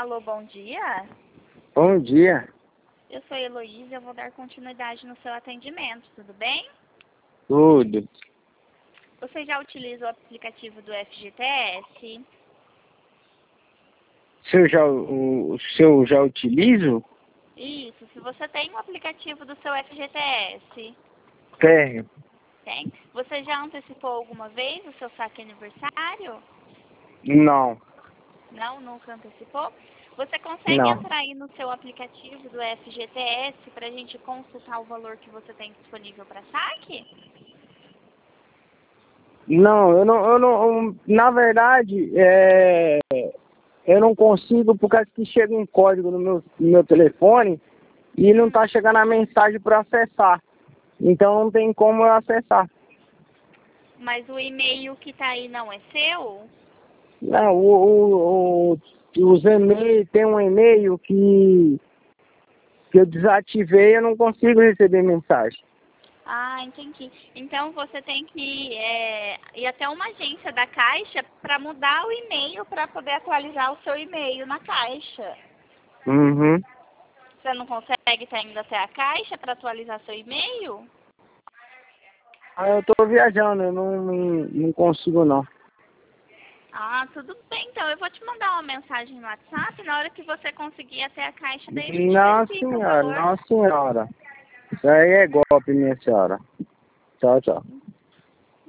Alô, bom dia. Bom dia. Eu sou Heloísa, eu vou dar continuidade no seu atendimento, tudo bem? Tudo. Você já utiliza o aplicativo do FGTS? Se eu já utilizo? Isso, se você tem o aplicativo do seu FGTS. Tenho. Tem? Você já antecipou alguma vez o seu saque aniversário? Não. Não, nunca antecipou? Você consegue Não. entrar aí no seu aplicativo do FGTS para a gente consultar o valor que você tem disponível para saque? Não, eu não, na verdade, eu não consigo por causa que chega um código no meu telefone e não tá chegando a mensagem para acessar. Então não tem como eu acessar. Mas o e-mail que está aí não é seu? Não, os e-mails, tem um e-mail que eu desativei, eu não consigo receber mensagem. Ah, entendi. Então você tem que ir até uma agência da Caixa para mudar o e-mail para poder atualizar o seu e-mail na Caixa. Uhum. Você não consegue estar indo até a Caixa para atualizar seu e-mail? Ah, eu tô viajando, eu não consigo não. Ah, tudo bem. Então eu vou te mandar uma mensagem no WhatsApp. Na hora que você conseguir ir até a Caixa, daí a gente Não, verifica o senhora, valor. não, senhora. Isso aí é golpe, minha senhora. Tchau, tchau.